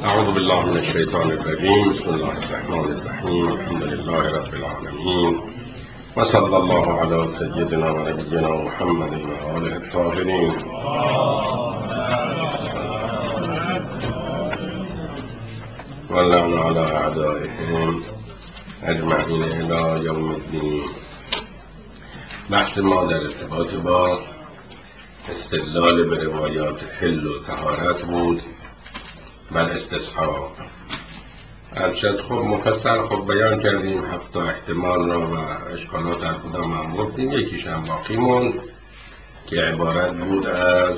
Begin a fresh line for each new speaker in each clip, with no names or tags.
أعوذ بالله من الشيطان الرجيم. بسم الله الرحمن الرحيم. الحمد لله رب العالمين، وصلى الله على سيدنا ونبينا محمد وآله الطاهرين. واللعن على أعدائهم أجمعين إلى يوم الدين. بحث ما در ارتباط با استدلال به روایات حل و طهارت بود بر استصحاب. از شد خب مفصل بیان کردیم 7 احتمال را و اشکالات در کدام هم گفتیم. یکیش هم باقی موند که عبارت بود از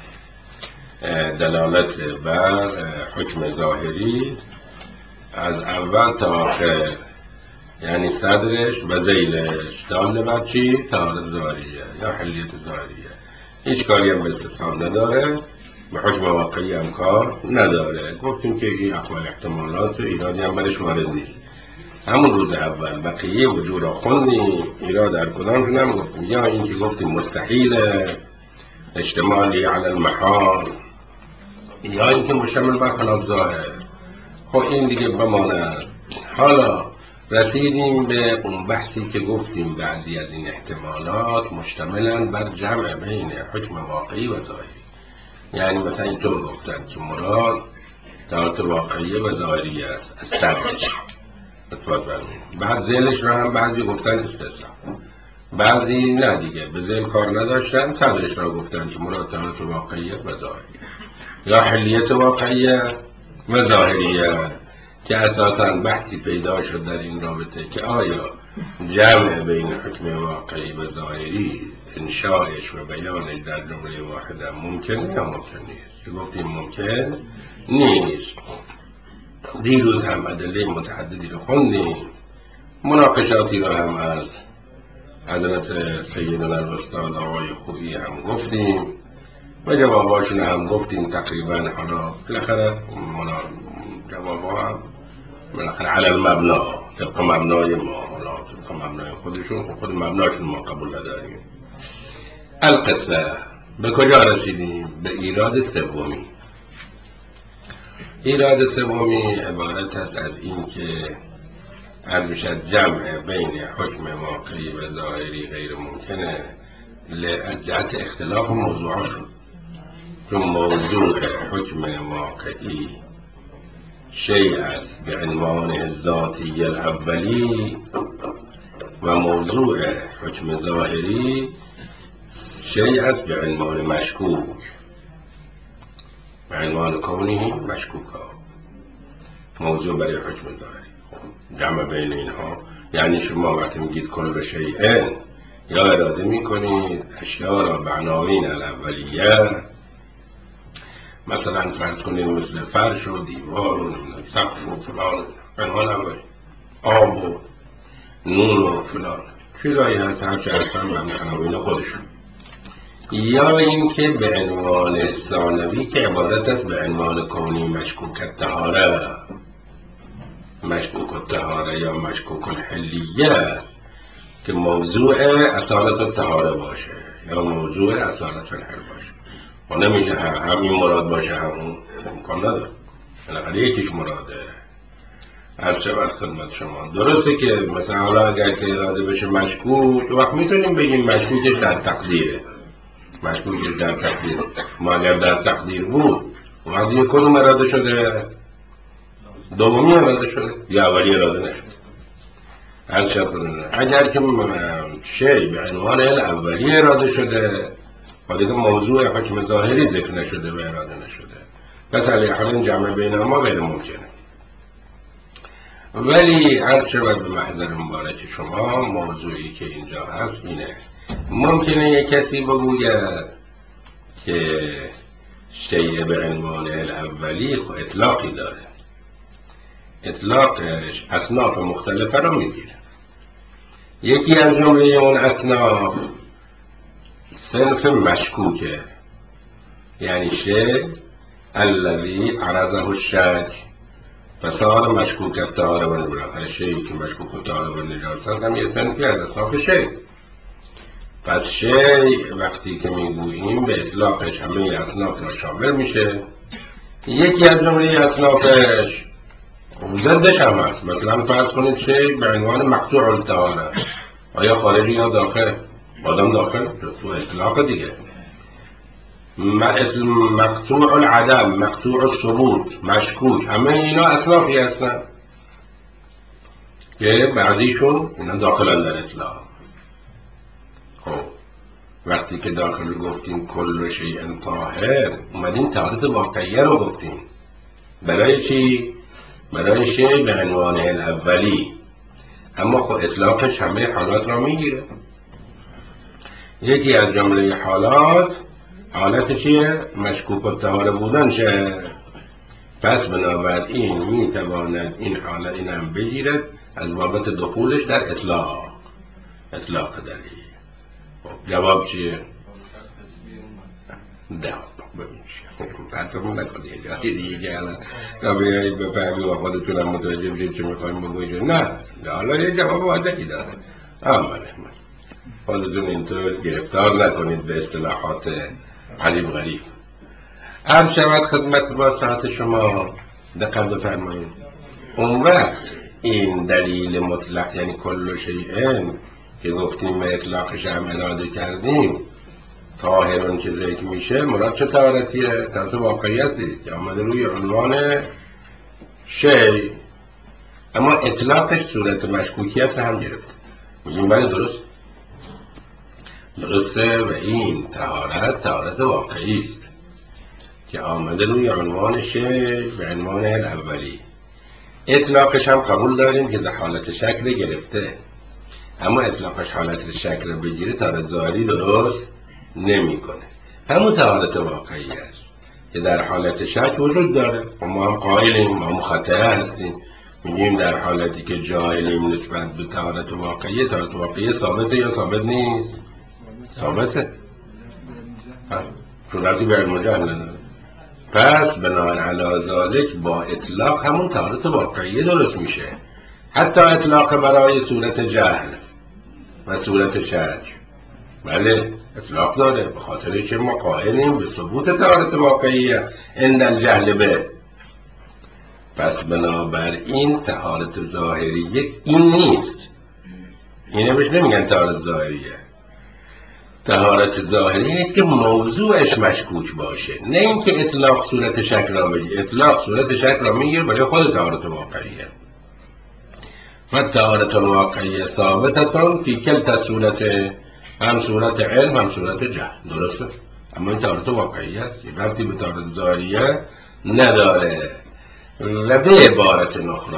دلالت بر حکم ظاهری از اول تا آخر، یعنی صدرش و ذیلش دال بر چی؟ طهارت ظاهریه یا حلیت ظاهریه. هیچ کاری هم به استصحاب نداره، به حکم واقعی هم کار نداره. گفتیم که این احوال احتمالات ایرادی هم برش وارد نیست. همون روز اول بقیه وجود را خوندیم، ایراد در کدامشون هم گفتیم. یا این که گفتیم مستحیله اشتمالی علی المحال، یا این که مشتمل بر خلاف ظاهر. خب این دیگه بماند. حالا رسیدیم به اون بحثی که گفتیم بعضی از این احتمالات مشتملن بر جمع بین حکم واقعی و ظاهری. یعنی مثلا اینطور گفتن که مراد طهارت واقعی و ظاهری است از صدرش، بعد ذیلش را هم بعضی گفتن استثناء، بعضی نه دیگه به ذیل کار نداشتن، صدرش را گفتن که مراد طهارت واقعی و ظاهری یا حلیت واقعی و ظاهریه. که اساساً بحثی پیدا شد در این رابطه که آیا جمع بین حکم واقعی و ظاهری انشاءش و بیانش در جمله واحده ممکنه یا ممکن نیست؟ که گفتیم ممکن نیست. دیروز هم ادله متعددی رو خوندیم، مناقشاتی رو هم از حضرت سیدنا الاستاد آقای خویی هم گفتیم و جواباشون هم گفتیم تقریبا. حالا بالاخره جوابا هم بالاخره علی المبنا، طبق مبنای ما، حالا طبق مبنای خودشون، خود مبناشون ما قبول نداریم. القصه به کجا رسیدیم؟ به ایراد سومی. ایراد سومی عبارت است از این که عرض شد جمع بین حکم واقعی و ظاهری غیر ممکنه از جهت اختلاف موضوعاشون. چون موضوع حکم واقعی شیء است به عنوان ذاتی الاولی و موضوع حکم ظاهری شیء است به عنوان مشکوک، به عنوان کونه مشکوکا. موضوع برای حکم ظاهری جمع بین اینها، یعنی شما وقتی میگید کل شیء یا اراده میکنید اشیاء را به عناوین الاولیه، مثلا فرض کنید مثل فرش و دیوار و سقف و فلان، عنوان اولی، آب و نون و فلان چیزایی هست، هرچه هستن به عناوین خودشون. یا اینکه به عنوان ثانوی که عبارت است به عنوان کونی مشکوک الطهاره، مشکوک الطهاره یا مشکوک الحلیه است که موضوع اصالت الطهاره باشه یا موضوع اصالت الحل باشه. و نمیشه همین مراد باشه همون، امکان نداره، بالاخره یکیش مراده. عرض شود خدمت شما درسته که مثلا حالا اگر که اراده بشه مشکوک، وقت میتونیم بگیم مشکوکش در تقدیره، مشکوکش در تقدیر. ما اگر در تقدیر بود وقتی یک کدوم اراده شده؟ دومی اراده شده یا اولی اراده نشده. عرض شود اگر که شی به عنوان اولی اراده شده و دیگه موضوع حکم ظاهری ذکر نشده و اراده نشده، پس علیه حال جمع بین ما غیر ممکنه. ولی عرض شود به محضر مبارک شما موضوعی که اینجا هست اینه: ممکنه یک کسی بگوید که شیء به عنوان الاولی و اطلاقی داره، اطلاقش اصناف مختلفه رو میگیره. یکی از جمله اون اصناف صنف مشکوکه، یعنی شیء الذی عرضه الشک فصار مشکوک الطهاره و بالاخره شیئی که مشکوک الطهاره و نجاست هم یه صنفی از اصناف شیء. پس شیء وقتی که میگوییم به اطلاقش همه اصناف را شامل میشه، یکی از جمله اصنافش ضدش هم هست. مثلا فرض کنید شی به عنوان مقطوع الطهاره، آیا خارجی یا داخل؟ آدم داخل تو اطلاق دیگه. مقطوع العدم، مقطوع الثبوت، مشکوک، همه اینا اصنافی هستن که بعضیشون اینا داخلن در اطلاق. خب وقتی که داخل گفتیم کل شیء طاهر، اومدیم طهارت واقعیه رو گفتیم. برای چی؟ برای شیء به عنوان الاولی، اما خب اطلاقش همه حالات را میگیره. یکی از جمله حالت چیه؟ مشکوک الطهاره بودن شه. پس بنابراین میتواند این حالت این هم بگیرد از بابت دخولش در اطلاق دلیل. خب جواب چیه؟ ده ببین فرقمون نکنید جایی دیگه الان تا بیایید بفهمی و خودتونم متوجه بشید چه میخوایم بگویید. نه حالا یه جواب واضحی داره. خودتون اینطور گرفتار نکنید به اصطلاحات عجیب غریب. عرض شود خدمت با ساعت شما، دقت بفرمایید. اون وقت این دلیل مطلق یعنی کل شیء که گفتیم به اطلاقش هم اراده کردیم طاهرون که ذکر میشه، مراد چه طهارتیه؟ طهارت واقعیتی که آمده روی عنوان شی، اما اطلاقش صورت مشکوکیت هم گرفت. میگیم بله درسته و این طهارت واقعی است که آمده روی عنوان شی به عنوان الاولی. اطلاقش هم قبول داریم که در حالت شکل گرفته، اما اطلاقش حالت شکل بگیره طهارت ظاهری درست نمیکنه. همون طهارت واقعی است که در حالت شک وجود داره و ما هم قائلیم، ما مخطئ هستیم، میگیم در حالتی که جاهلیم نسبت به طهارت واقعی ثابته یا ثابت نیست؟ ثابته. صورتی به علم جهل نداره. پس بناء علی ذالک با اطلاق همون طهارت واقعی درست میشه، حتی اطلاق برای صورت جهل و صورت شک. بله اطلاق داره، به خاطر که ما قائلیم به ثبوت طهارت واقعیه عند الجهل به. پس بنابراین طهارت ظاهریه این نیست، اینه بهش نمیگن طهارت ظاهریه. طهارت ظاهری نیست که موضوعش مشکوک باشه، نه اینکه اطلاق صورت شک را بگیره. اطلاق صورت شک را میگیره برای خود طهارت واقعیه. و طهارت واقعیه ثابتتون فی کلتا صورت، هم صورت علم هم صورت جهل. درسته؟ اما این طهارت واقعیه است، یه ربطی به طهارت ظاهریه نداره. و به عبارت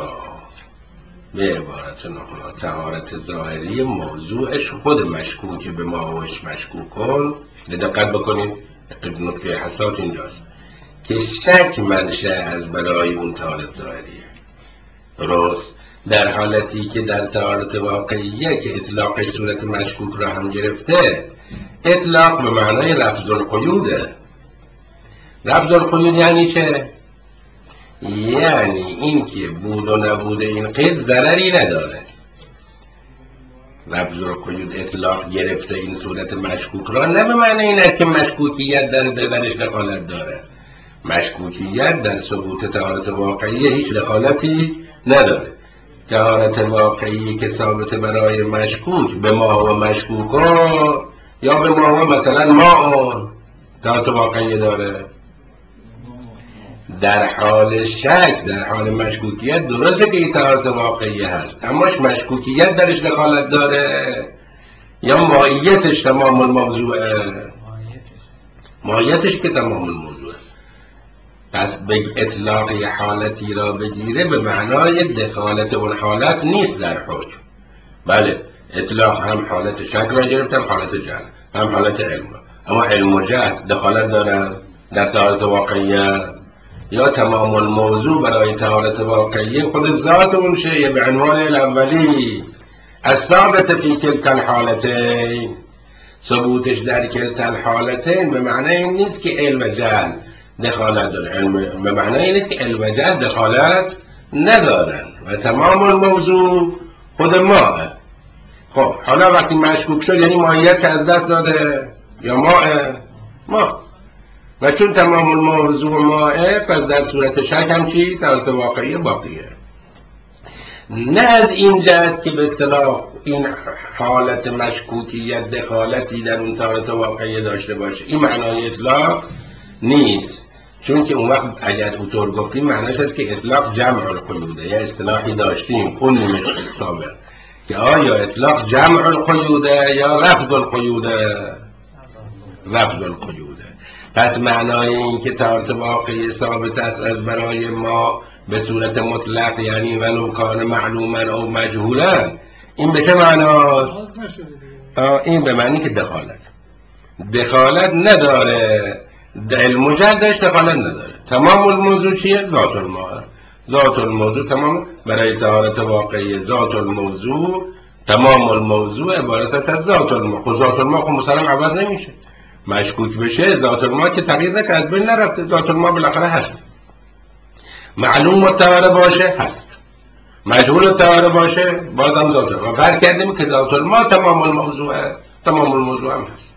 نخرا طهارت ظاهری موضوعش خود مشکوک به ما وش مشکوکون. دقت بکنید، نکته حساس اینجاست که شک منشأ از برای اون طهارت ظاهریه. درست؟ در حالتی که در طهارت واقعیه که اطلاقش صورت مشکوک را هم گرفته، اطلاق به معنای لفظ القیوده. لفظ القیود یعنی چه؟ یعنی این که بود و نبود این قید ضرری نداره. لفظ القیود اطلاق گرفته این صورت مشکوک را، نه به معنی این است که مشکوکیت درش دخالت داره. مشکوکیت در ثبوت طهارت واقعی هیچ دخالتی نداره. طهارت واقعی که ثابت برای مشکوک به ما و مشکوکان، یا به ما و مثلا ما طهارت واقعی داره. در حال شک، در حال مشکوکیت درسته که این طهارت واقعی هست، اما مشکوکیت درش دخالت داره یا ماهیتش تمام الموضوعه؟ ماهیتش که تمام الموضوعه. پس به اطلاق حالتی را بگیره به معنای دخالت اون حالت نیست در حکم. بله اطلاق هم حالت شک را گرفت، هم حالت جهل، هم حالت علم، اما علم و جهل دخالت دارن در طهارت واقعیه؟ یا تمام الموضوع برای طهارت واقعیه خود ذات اون شیء به عنوان الاولی الثابت فی کلتا الحالتین. ثبوتش در کلتا الحالتین به معنی این نیست که علم و جهل دخالت داره، علم به معنی این نیست که علم و جهل دخالت ندارن و تمام الموضوع خود ماه. خب حالا وقتی مشکوک شد یعنی ماهیت از دست داده یا ما و چون تمام الموضوع ماه، پس در صورت شک هم چی؟ تارت واقعی باقیه. نه از این جهت که به اصطلاح این حالت مشکوکیت دخالتی در اون تارت واقعی داشته باشه، این معنای اطلاق نیست. چون که اون وقت اگر اونطور گفتیم معناش هست که اطلاق جمع القیوده. یا اصطلاحی داشتیم خوندیمش سابق که آیا اطلاق جمع القیوده یا لفظ القیوده؟ لفظ القیوده. پس معنای این که تارت واقعی ثابت است از برای ما به صورت مطلق، یعنی ولو کان معلوما او مجهولا، این به چه معناست؟ این به معنی که دخالت نداره. علم جدش دخالت نداره. تمام الموضوع چیه؟ ذات الماء. ذات الموضوع تمام. برای طهارت واقعی ذات الموضوع، تمام الموضوع عبارت است از ذات الماء. خب ذات الماء خب مسلم عوض نمیشه. مشکوک بشه ذات الماء که تغییر نکنه، از بین نرفته. ذات الماء بالاخره هست. معلوم متعارف باشه هست، مجهول متعارف باشه بازم ذات الماء. فرض کردیم که ذات الماء تمام الموضوع است، تمام الموضوع هم هست.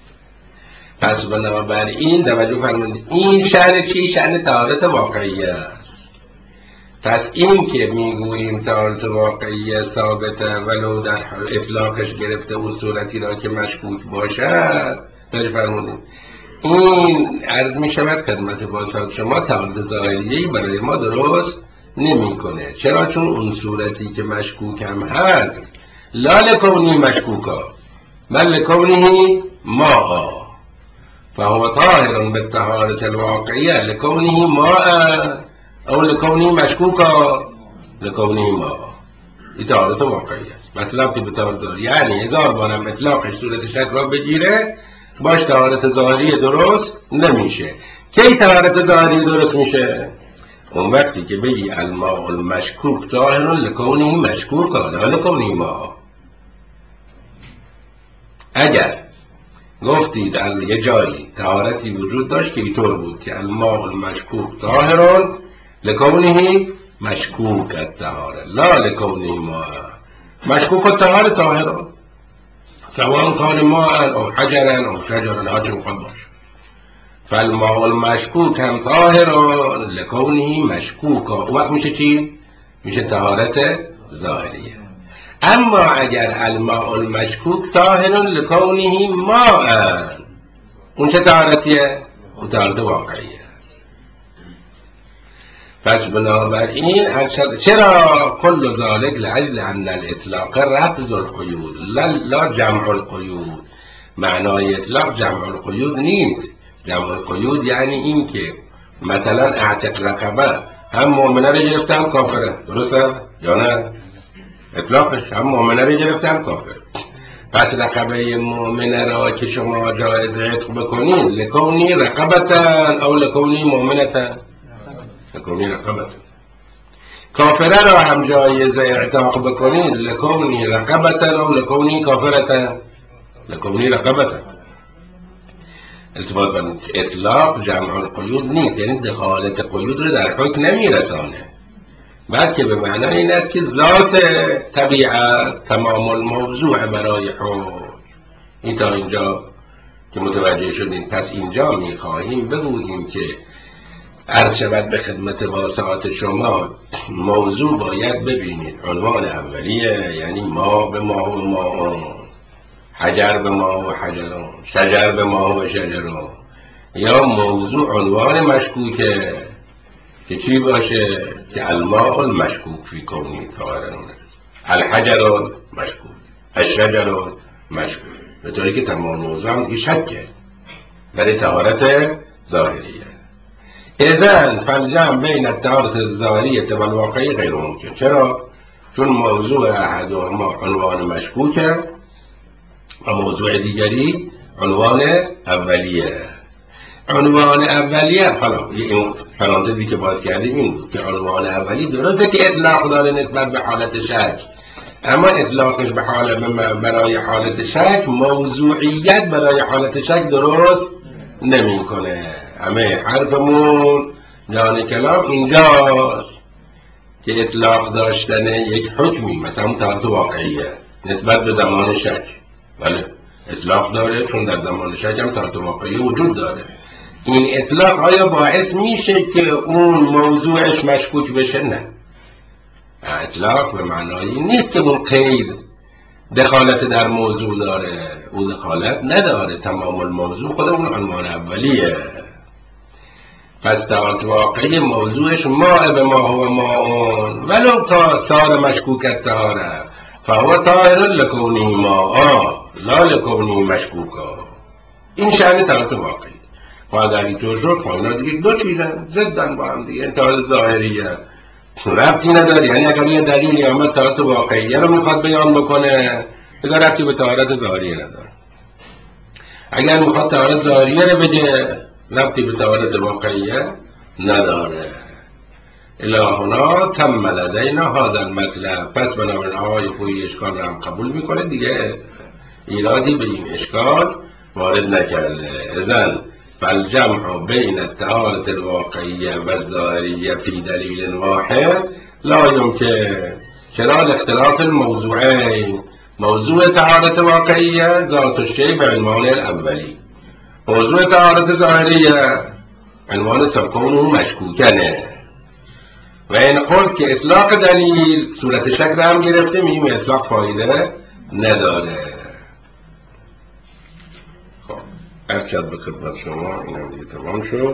پس بنابراین توجه فرمودید این شأن چی؟ شأن طهارت واقعی است. پس این که میگوییم طهارت واقعی ثابته ولو در اطلاقش گرفته اون صورتی را که مشکوک باشد، توجه فرمودید این عرض می شود خدمت بازخواست شما طهارت ظاهریه‌ای برای ما درست نمیکنه. چرا؟ چون اون صورتی که مشکوک هم هست لا لکونی مشکوکا بل لکونه ماء، فهو طاهر بالطهارة الواقعية لكونه ماء او لكونه مشكوكا لكونه ماء. این طهارت واقعی است. بس لفظی به طهارت ظاهری، یعنی هزار بارم اطلاقش صورت شک را بگیره باش طهارت ظاهری درست نمیشه. کی طهارت ظاهری درست میشه؟ اون وقتی که بگی الماء المشکوک طاهر لکونه مشکوکا لا لکونه ماء. اگر گفتید یه جایی طهارتی وجود داشت که اینطور بود که الماء المشکوک طاهر لکونه مشکوک الطهاره لا لکونه ماء. مشکوک الطهاره طاهر سواء کان ماء او حجرا او شجرا، هر چه میخواد باشه. فالماء المشکوک هم طاهر لکونه مشکوکا. اون وقت میشه چی؟ میشه طهارت ظاهریه. اما اگر الماء المشکوک طاهر لکونه ماء، اون چه طهارتیه؟ اون طهارت واقعیه. پس بنابراین چرا کل ذالک لعجل ان الاطلاق رفض القیود لا جمع القیود. معنای اطلاق جمع القیود نیست. جمع القیود یعنی این که مثلا اعتق رقبه هم مؤمنه رو گرفته هم کافره، درسته یا نه؟ اطلاقش هم مؤمنه رو گرفته هم کافر. پس رقبه مؤمنه را که شما جایز عتق بکنید لکونی رقبتن او لکونی مؤمنتن، لکونی رقبتن. کافره را هم جایز اعتاق بکنید لکونی رقبتن او لکونی کافرتن، لکونی رقبتن. التفات فرمود اطلاق جمع القیود نیست، یعنی دخالت قیود رو در حکم نمیرسانه، بلکه به معنای این است که ذات طبیعت تمام الموضوع برای حکم. این تا اینجا که متوجه شدیم. پس اینجا میخواهیم بگوییم که عرض شود به خدمت واسعات شما موضوع باید ببینید. عنوان اولیه یعنی ما به ما و ما، حجر به ما و حجران، شجر به ما و شجران. یا موضوع عنوان مشکوکه که چی باشه؟ که الماء المشکوک فی کونی طاهرا، الحجر مشکوک، الشجر مشکوک، به طوری که تمام موضوع هم شکه برای طهارت ظاهریه. اذن فالجمع بین الطهارت الظاهریه و الواقعی غیر ممکن. چرا؟ چون موضوع احدهما عنوان مشکوکه و موضوع دیگری عنوان اولیه. عنوان اولیه حالا این پرانتزی که باز کردیم این بود که عنوان اولی درسته که اطلاق داره نسبت به حالت شک، اما اطلاقش به برای حالت شک موضوعیت برای حالت شک درست نمیکنه. همه حرفمون جان کلام اینجاست که اطلاق داشتن یک حکمی مثلا طهارت واقعیه نسبت به زمان شک، ولی اطلاق داره چون در زمان شک هم طهارت واقعی وجود داره. این اطلاق آیا باعث میشه که اون موضوعش مشکوک بشه؟ نه. اطلاق به معنایی نیست که اون قید دخالت در موضوع داره، او دخالت نداره، تمام الموضوع خود اون عنوان اولیه. پس طهارت واقعی موضوعش ماء به ما هو ماء ولو صار مشکوک الطهاره فهو طاهر لکونه ماء لا لکونه مشکوکا. این شأن طهارت واقعی. و اگر اینطور شد خب اینا دیگه دو چیزن ضدن با هم دیگه. طهارت ظاهریه ربطی نداره، یعنی اگر یه دلیلی آمد طهارت واقعیه رو میخواد بیان بکنه دیگه ربطی به طهارت ظاهریه نداره. اگر میخواد طهارت ظاهریه رو بگه ربطی به طهارت واقعیه نداره. الهنا تم لدینا هذا المطلب. پس بنابراین آقای خویی اشکال رو هم قبول میکنه، دیگه ایرادی به این اشکال وارد نکرده. اذن فالجمع بین الطهارة الواقعیه و الظاهریه فی دلیل واحد لا یمکن. چرا؟ لاختلاف الموضوعین. موضوع طهارت واقعیه ذات الشیء به عنوان الاولی، موضوع طهارت ظاهریه عنوان سبکونه مشکوکنه. و این قلت که اطلاق دلیل صورت شک رو هم گرفته، میگیم اطلاق فایده نداره. خب عرض شد به خدمت شما، این هم دیگه تمام شد.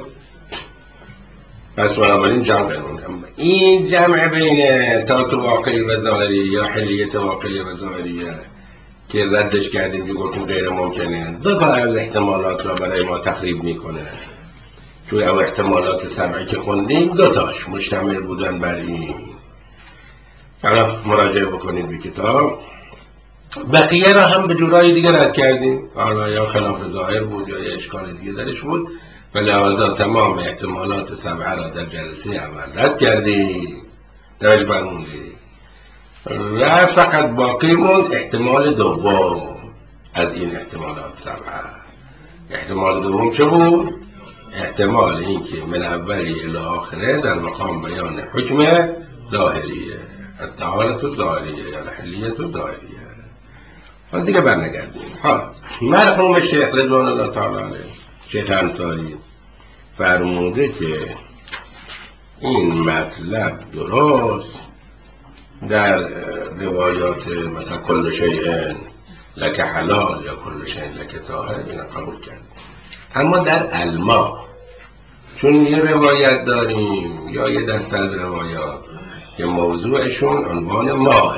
پس بنابراین جمع این جمع بین طهارت واقعی و ظاهری یا حلیت واقعی و ظاهریه که ردش کردیم که گفتیم غیر ممکنه، دو تا از احتمالات را برای ما تخریب میکنه. توی او احتمالات سبعی که خوندیم دو تاش مشتمل بودن بر این. حالا مراجعه بکنید به کتاب. بقیه را هم به جورای دیگه رد کردیم، حالا یا خلاف ظاهر بود یا اشکال دیگه درش بود و لحاظا تمام احتمالات سبعه را در جلسه اول رد کردیم، درش برموندیم و فقط باقی موند احتمال دوم از این احتمالات سبعه. احتمال دوم چه بود؟ احتمال این که من اولی الی آخره در مقام بیان حکم ظاهریه، الطهارت ظاهریه یا الحلیت ظاهریه. حالا دیگه برنگردیم. مرحوم شیخ رضوان الله تعالی علیه، شیخ انصاری فرموده که این مطلب درست در روایات مثلا کل شیء لک حلال یا کل شیء لک طاهر اینا قبول کرد، اما در الماء چون یه روایت داریم یا یه دسته از روایات که موضوعشون عنوان ماء،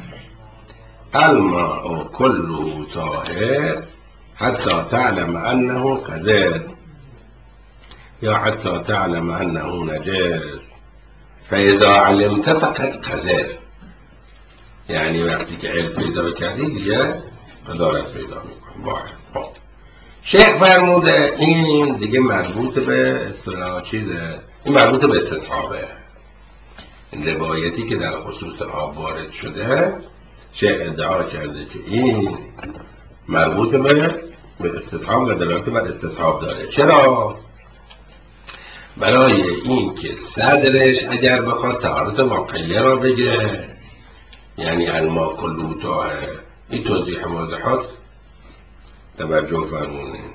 الماء کله طاهر حتی تعلم انه قذر یا حتی تعلم انه نجس فاذا علمت فقط قذر. یعنی وقتی که علم پیدا کردی دیگه قدارت پیدا میکنی. شیخ فرموده این دیگه مربوط به اصطلاح چیزه، این مربوط به استصحابه. این روایتی که در خصوص آب وارد شده شیخ ادعا کرده که این مربوط به استصحاب و دلالت بر استصحاب داره. چرا؟ برای این که صدرش اگر بخواد طهارت واقعیه را بگه، یعنی الماء کله طاهر، این توضیح واضحات توجه فرمونید.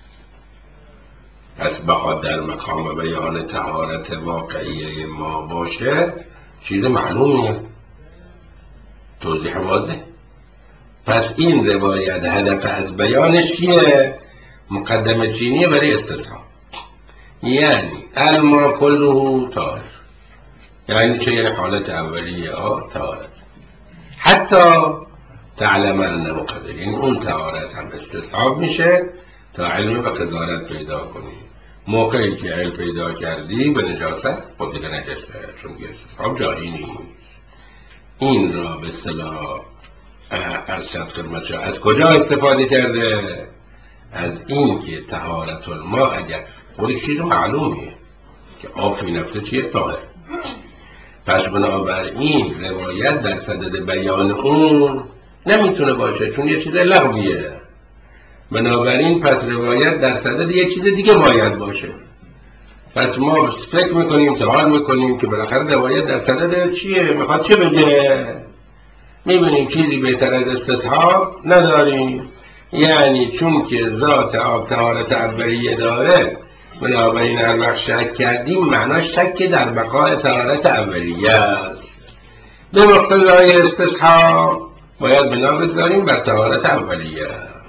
پس بخواد در مقام بیان طهارت واقعیه ما باشه چیز معلومیه، توضیح واضح. پس این روایت هدف از بیانش چیه؟ مقدمه چینیه برای استصحاب. یعنی الماء کله طاهر، یعنی چه؟ یعنی حالت اولیه طهارت حتی تعلم انه قذر، یعنی اون طهارت هم استصحاب میشه تا علم و قذارت پیدا کنی. موقعی که علم پیدا کردی به نجاست خود دیگه نجسته، چون دیگه استصحاب جاری نیست. این را به اصطلاح ارشد خدمت از کجا استفاده کرده؟ از این که طهارت الماء اگر خودش چیز معلومیه که آب فی نفسه چیه؟ طاهر. پس بنابراین روایت در صدد بیان اون نمیتونه باشه، چون یه چیز لغویه. بنابراین پس روایت در صدد یه چیز دیگه باید باشه. پس ما فکر میکنیم، سوال میکنیم که بالاخره روایت در صدد چیه؟ میخواد چه بگه؟ میبینیم چیزی بهتر از استصحاب نداریم. یعنی چون که ذات آب طهارت اولیه داره بنابراین هر وقت شک کردیم معناش شک در بقای طهارت اولیه است. به مقتضای استصحاب باید بنا بگذاریم بر طهارت اولیه،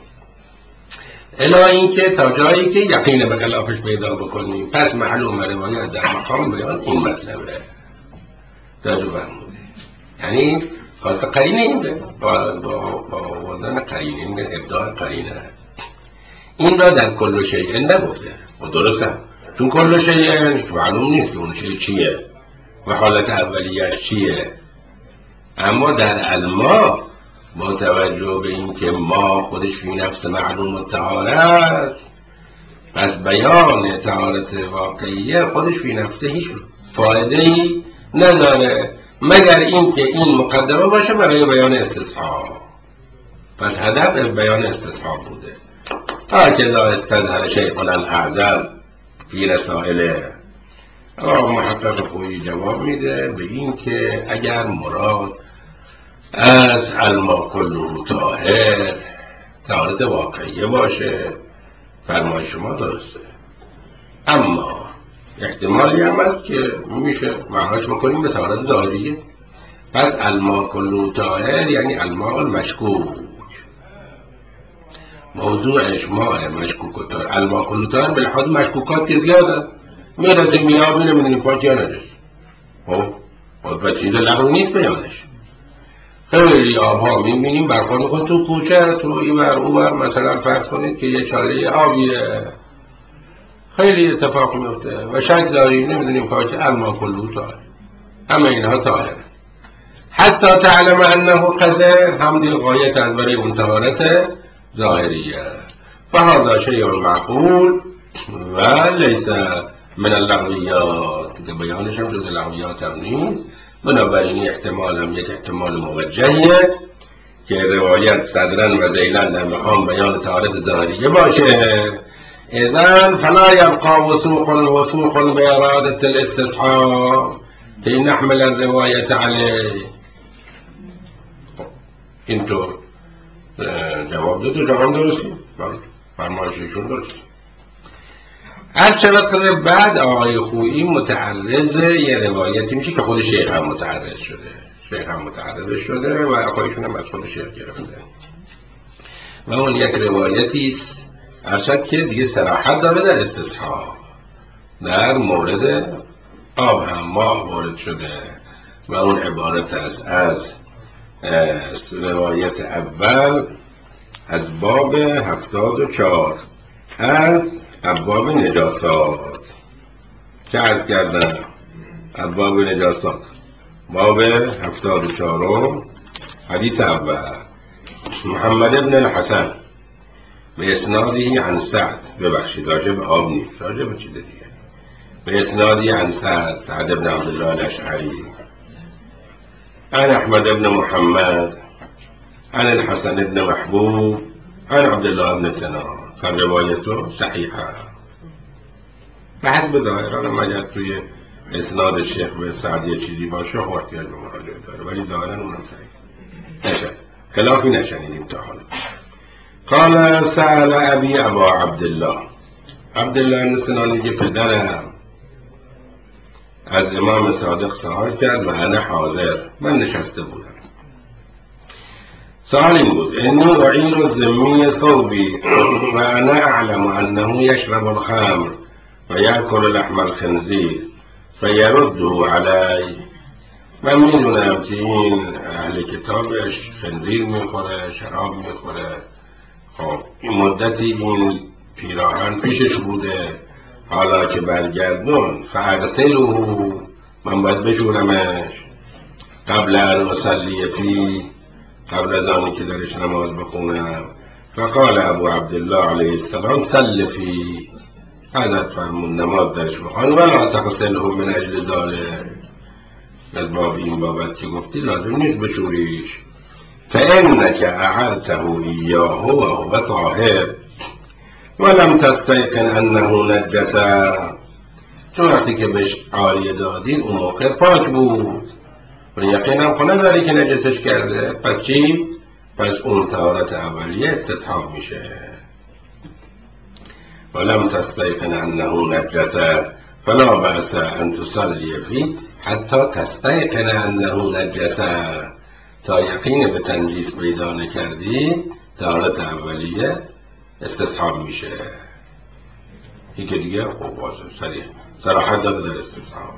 الا اینکه تا جایی که یقین به خلافش پیدا بکنیم. پس معلوم روایت در مقام بیان این مطلبه راجع فرموده، یعنی خاص قرینه اینده با آوردن قرینه، این ابداع قرینه این را در کل شیء نگفته و درسته، چون کل شیء معلوم نیست که اون شیء چیه و حالت اولیه‌اش چیه. اما در الماء با توجه به این که ما خودش فی نفس معلوم الطهارت، پس بیان طهارت واقعیه خودش فی نفسه هیچ فایده‌ای نداره مگر اینکه این مقدمه باشه برای بیان استصحاب. پس هدف از بیان استصحاب بوده. هكذا استظهر شیخنا الاعظم فی رسائله. محقق خویی جواب میده به این که اگر مراد از الماء کله طاهر طهارت واقعیه باشه فرمای شما درسته، اما احتمالی هم هست که میشه معناش بکنیم به طهارت ظاهریه. پس الماء کله طاهر یعنی الماء المشکوک، موضوعش ماء مشکوک و طاهر. الماء کله طاهر به لحاظ مشکوکات که زیادن، میرسیم میاب اینه میدونیم پاک یا نجس. خب پس چیز لغو نیست بیانش. خیلی آبها میبینیم برخواه میکن تو کوچه تو اینور اونور، مثلا فرض کنید که یه چاله آبیه، خیلی اتفاق میفته و شک داریم نمیدونیم پاک. الماء کله طاهر، همه اینها طاهر، حتی تعلم انه قذر، هم دی غایت از برای اون طهارت ظاهریه. فهذا شیء معقول و لیس من اللغویات، که بیانش هم جز لغویات هم نیست. بنابراین احتمال هم یک احتمال موجهیه که روایت صدرا و ذیلا در مقام بیان طهارت ظاهریه باشه. اذن فلا یبقى وثوق بإرادة الاستصحاب که نحمل الروایت علیه. اینطور جواب داده، جواب درستی فرمایششون درستی. از شود کنه بعد آقای خویی متعرض یه روایتی میشه که خود شیخ هم متعرض شده و آقایشون هم از خود شیخ گرفته و اون یک روایتی است ارشد که دیگه صراحت داره در استصحاب، در مورد آب هم ماء وارد شده و اون عبارت است از روایت اول از باب 74 از ابواب نجاسات که عرض کردم. ابواب نجاسات باب 74 حدیث اول، محمد ابن الحسن به اسنادی عن سعد، ببخشید راجع به آب نیست، راجع به چیز دیگه، به اسنادی عن سعد ابن عبدالله الاشعری عن احمد ابن محمد عن الحسن ابن محبوب عن عبدالله ابن سنان. روایتو صحیحه به حسب ظاهران مگر توی اسناد شیخ به سعد یه چیزی باشه خب احتیاج به مراجعه داره، ولی ظاهرا اونم صحیح نشه، خلافی نشنیدیم تا حالا. قال سأل ابی ابا عبدالله ابن سنان میگه پدرم از امام صادق سوال کرد و انا حاضر، من نشسته بودم. سؤال این بود: انی اعیر الذمی ثوبی و انا اعلم انه یشرب الخمر و یأکل لحم الخنزیر فیرده علی. من میدونم که این اهل کتابش خنزیر میخوره، شراب میخوره، خب این مدتی این پیراهن پیشش بوده، حالا که برگردون فاغسله، من باید بشورمش قبل ان اصلی فی، قبل از آنی که درش نماز بخونم. فقال ابو عبدالله علیه السلام صل فی، حضرت فرمون نماز درش بخوان ولا تغسله من اجل ذلک، از باب این بابت که گفتی لازم نیست بشوریش. فانک اعرته ایاه و هو طاهر ولم تستيقن انه نجسه، چون وقتی که بهش عاریه دادی اون موقع پاک بود و یقینم خونه داری که نجسش کرده. پس چی؟ پس اون طهارت اولیه استصحاب میشه. ولم تستيقن انه نجس فلا بأس ان تصلي فيه حتی تستيقن انه نجس، تا یقین به تنجیس پیدا نکردی طهارت اولیه استصحاب میشه. این که دیگه خوب واضح صراحت داده در استصحاب.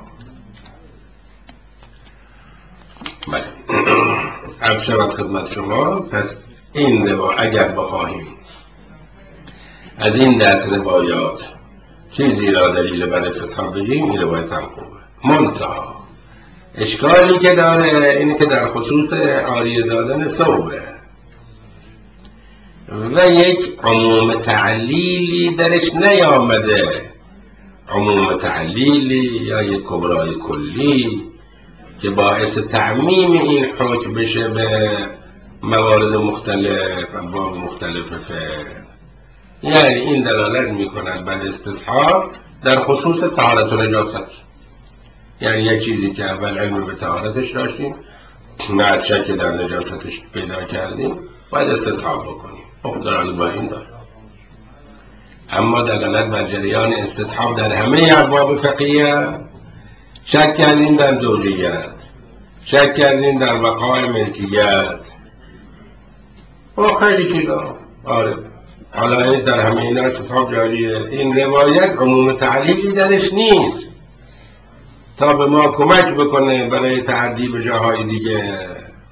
بله عرض شود خدمت شما. پس این اگر بخواهیم از این دست روایات چیزی را دلیل بر استصحاب بگیم، این روایت هم خوبه. منتها اشکالی که داره اینه که در خصوص عاریه دادن ثوبه و یک عموم تعلیلی درش نیامده، عموم تعلیلی یا یک کبرای کلی که باعث تعمیم این حکم بشه به موارد مختلف، ابواب مختلف فقه. یعنی این دلالت میکند بر استصحاب در خصوص طهارت و نجاست. یعنی یک چیزی که اول علم به طهارتش داشتیم، نه از شک در نجاستش پیدا کردیم، باید استصحاب بکنیم. خب دلالت بر این داره. اما دلالت بر جریان استصحاب در همه ابواب فقهیه، شک کردیم در زوجیت، شک کردیم در وقاع ملکیت و خیلی چیزا. آره حالا در همه این استصحاب جاریه. این روایت عموم تعلیلی درش نیست تا به ما کمک بکنه برای تعدی به جاهای دیگه.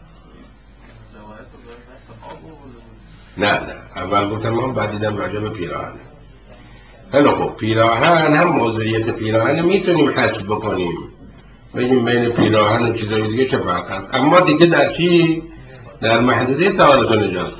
نه اول گفتم من بعد دیدم راجع به پیراهن. خیلی خوب، پیراهن هم موضوعیت پیراهن میتونیم حسب بکنیم، بگیم بین پیراهن و چیزای دیگه چه فرق هست، اما دیگه در چی؟ در محدوده طهارت و نجاست.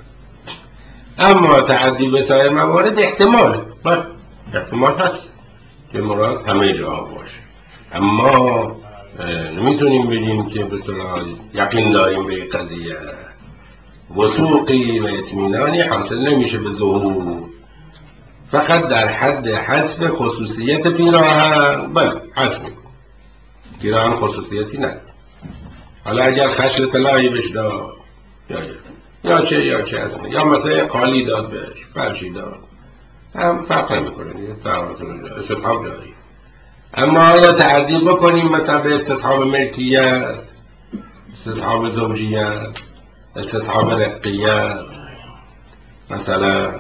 اما تعدی به سایر موارد احتمال هست که مراد همه جا باشه، اما نمیتونیم بگیم که به صلاح یقین داریم به قضیه. وثوقی و اطمینانی حاصل نمیشه به ظهور، فقط در حد حذف خصوصیت پیراهن. بله حذف میکنه، پیراهن خصوصیتی نه. حالا اگر خشل طلایی بهش داد یا چه هستونه، یا مثلا قالی داد بهش، فرشی داد، هم فرق نمیکنه دیگه، استصحاب داریم. اما آیا تعدی بکنیم مثلا به استصحاب ملکیت، استصحاب زوجیت، استصحاب رقیت مثلا؟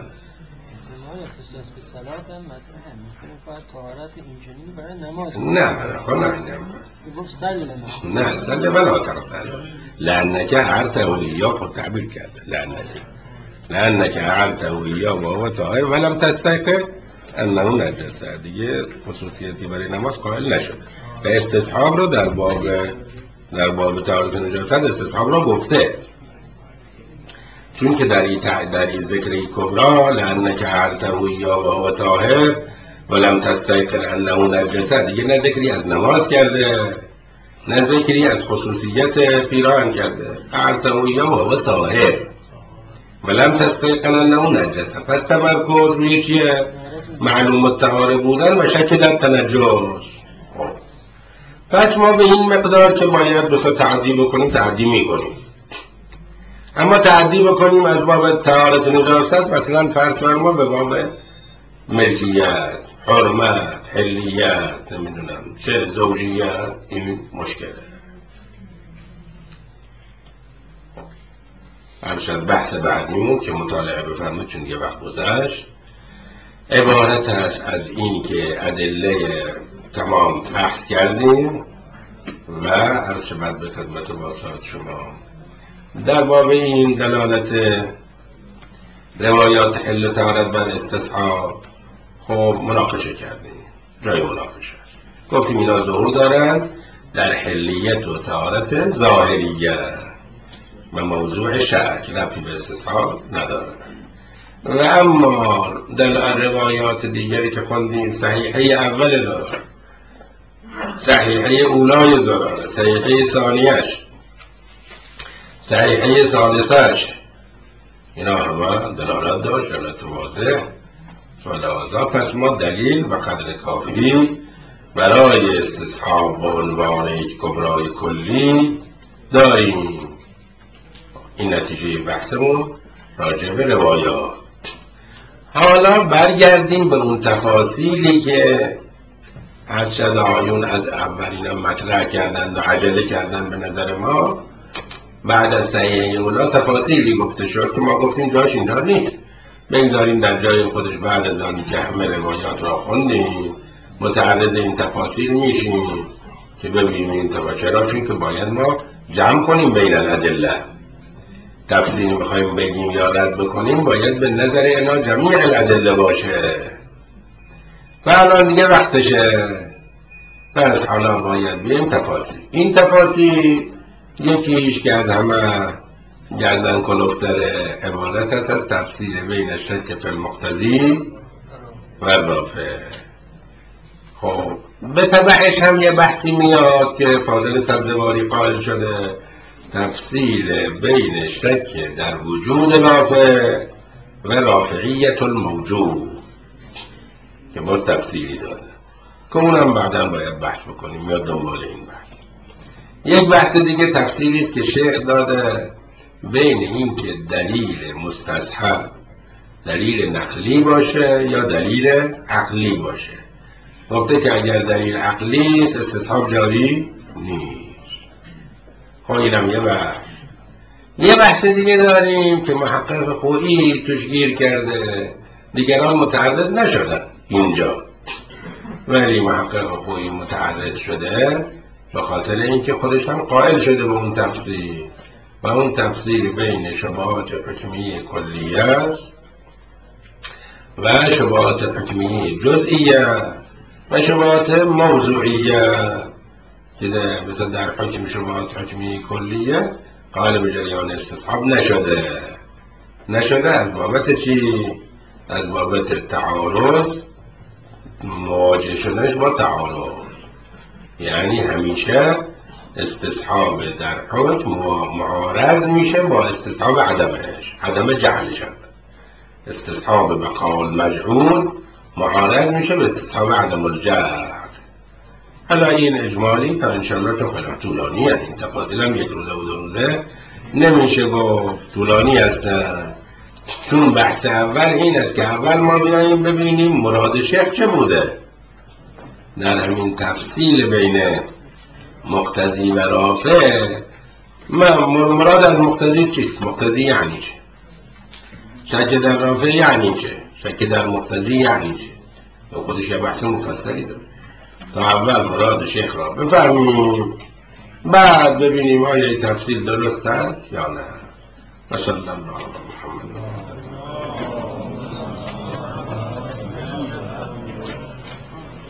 نه سل ولا ترسل لأنك أعرته إياه. خود تعبیر کرده لأنك أعرته إياه وهو طاهر ولم تستيقن أنه نجس. دیگه خصوصیتی برای نماز قائل نشده و استصحاب رو در باب طهارت و نجاست استصحاب رو گفته، چون که در این ذکر کبرا لأنك أعرته إياه وهو طاهر ولم تستيقن انه نجس، دیگه نه ذکری از نماز کرده نه ذکری از خصوصیت پیراهن کرده. اعرته یا وهو طاهر ولم تستيقن انه نجس. پس تمرکز روی چیه؟ معلوم الطهاره بودن و شک در تنجس. پس ما به این مقدار که باید بسا تعدی بکنیم تعدی میکنیم، اما تعدی بکنیم از باب طهارت و نجاست مثلا فرض فرما به باب ملکیت، حرمت، حلیت، نمیدونم چه زوجیت، این مشکله. همشد بحث بعدیمون که مطالعه بفرمید چون یه وقت گذشت، عبارت هست از این که ادله تمام بحث کردیم و عرض شود به خدمت واسط شما در باب این دلالت روایات حل طهارت بر استصحاب خب مناقشه کردیم، جای مناقشه هست. گفتیم اینا ظهور دارن در حلیت و طهارت ظاهریه و موضوع شک ربطی به استصحاب ندارن. و اما در روایات دیگری که خوندیم، صحیحه اول داره، صحیحه اولای داره، صحیحه ثانیش، صحیحه ثالثش، اینا همه دلالت داشت، دلالت واضح. فلذا پس ما دلیل و قدر کافی برای استصحاب به عنوان یک کبرای کلی داریم. این نتیجه بحثمون راجع به روایات. حالا برگردیم به اون تفاصیلی که ارشد آیون از اولین مطرح کردند و عجله کردن به نظر ما. بعد از صحیح اولا تفاصیلی گفته شد که ما گفتیم جاش اینجا نیست، بگذاریم در جای خودش. بعد از آن که همه روایات را خوندیم متعرض این تفاصیل میشیم که ببینیم این چرا، چون که باید ما جمع کنیم بین الادله. تفسیر میخوایم بگیم یا رد بکنیم باید به نظر اینا جمیع الادله باشه و الان دیگه وقتشه. پس حالا باید بیم تفاصیل. این تفاصیل یکیش که از همه گردن کلفتر عبارت است از تفسیر بین شک فی المقتضی و رافع. خب به تبعش هم یه بحثی میاد که فاضل سبزواری قائل شده، تفسیر بین شک در وجود رافع و رافعیت الموجود، که باز تفسیری داده که اونم بعدا باید بحث بکنیم یا دنبال این بحث. یک بحث دیگه تفسیری است که شیخ داده بین این که دلیل مستصحب دلیل نقلی باشه یا دلیل عقلی باشه. گفته که اگر دلیل عقلی است استصحاب جاری نیست. خب اینم یه بحث. یه بحث دیگه داریم که محقق خویی توش گیر کرده، دیگران متعرض نشدن اینجا، ولی محقق خویی متعرض شده به خاطر اینکه خودش هم قائل شده به اون تفسیر و اون تفسیر بین شبهات حکمیه کلیه است و شبهات حکمیه جزئیه و شبهات موضوعیه که مثلا در حکم شبهات حکمیه کلیه قائل به جریان استصحاب نشده از بابت چی؟ از بابت تعارض، مواجه شدنش با تعارض. یعنی همیشه استصحاب در حکم معارض میشه با استصحاب عدم جعلش. استصحاب بقول مجعول معارض میشه به استصحاب عدم الجعل. حالا این اجمالی تا انشالله که خیلی طولانی هست، این تفاصیل هم یک روزه و دو روزه نمیشه گفت، طولانی هستن. چون بحث اول این است که اول ما بیاییم ببینیم مراد شیخ چه بوده در همین تفصیل بین مقتضی و رافع. مراد از مقتضی چیست؟ مقتضی یعنی چه؟ شک در رافع یعنی چه؟ شک در مقتضی یعنی چه؟ و خودش یه بحث مفصلی داره. تا اول مراد شیخ را بفهمیم، بعد ببینیم آیا تفصیل درست است یا نه. و صلی الله علی محمد.